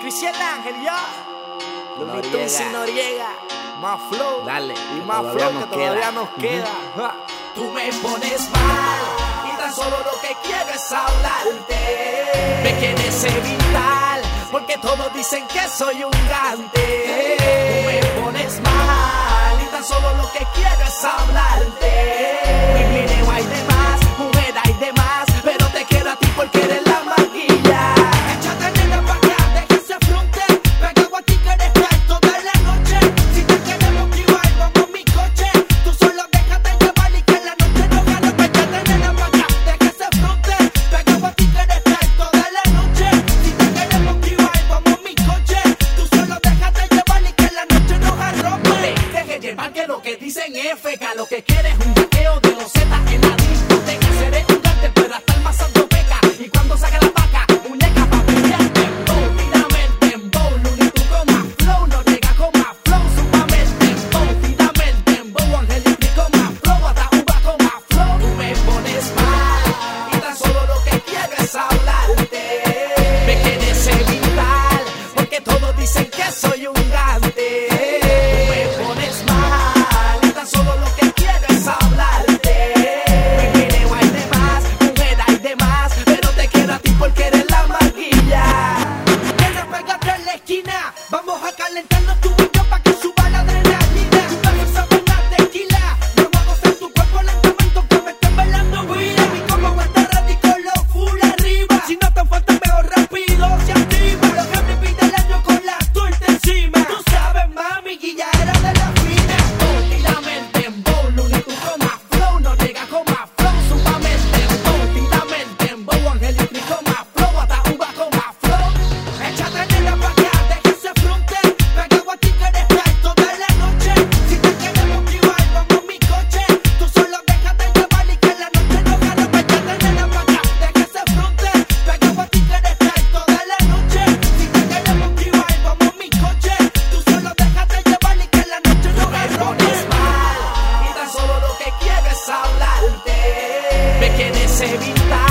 Cristian Ángel, ya. Noriega. Noriega. Más flow. Dale, y más flow que todavía nos queda. Tú me pones mal y tan solo lo que quiero es hablarte. Me quieres evitar porque todos dicen que soy un gante. Tú me pones mal y tan solo lo que quiero es hablarte. Mi video hay de más, mujer hay de más, pero te quiero a ti porque eres la maquilla. Échate nena pa' acá, deja ese fronte, pegado a ti que eres real toda la noche. Si te queremos privar, vamos a mi coche. Tú solo déjate llevar y que la noche no gana. Échate nena pa' acá, deja ese fronte, pegado a ti que eres real toda la noche. Si te queremos privar, vamos a mi coche. Tú solo déjate llevar y que la noche no gana. No te dejes llevar que lo que dicen es feca. Lo que quieres es un vaqueo de los Z en la discoteca. Seré un gante, pero hasta el más alto peca. Y cuando saca la vaca, muñeca pa' pelear dembow. Tírame el dembow, Luni, tú con más flow. No llega con más flow, súbame el dembow. Tírame el dembow, Angelito con más flow. Hasta uva con más flow. Tú me pones mal y tan solo lo que quiero es hablarte. Me quieres evitar porque todos dicen que soy un gante. Tú me pones mal y tan solo lo que quiero es hablarte. Mi video hay de más, mujer hay de más, pero te quiero a ti porque eres la maquilla. Nena, pégate en la esquina, vamos a calentarnos tú y yo pa' que suba la adrenalina. Tu beso sabe a tequila, yo voy a gozar tu cuerpo lentamente que me estén bailando guía. Mi como está ready con los full arriba, si no te falta mejor rápido se activa. Lo que me pide el año con la torta encima. Tú sabes mami, guilla era de la fina. Tírame el dembow, Luni, tú con más flow. No llega con más flow, súbame el dembow. Tírame el dembow, Angelito con más flow. Hasta uva con más flow. Échate nena pa' acá, deja ese fronte, pegado a ti que eres real toda la noche. Si te queremos privar, vamos a mi coche. Tú solo déjate llevar y que la noche no gana. Échate nena pa' acá, deja ese fronte, pegado a ti que eres real toda la noche. Si te queremos privar, vamos a mi coche. Tú solo déjate llevar y que la noche no gana. Me pones mal y tan solo lo que quiero es hablarte. Me quieres evitar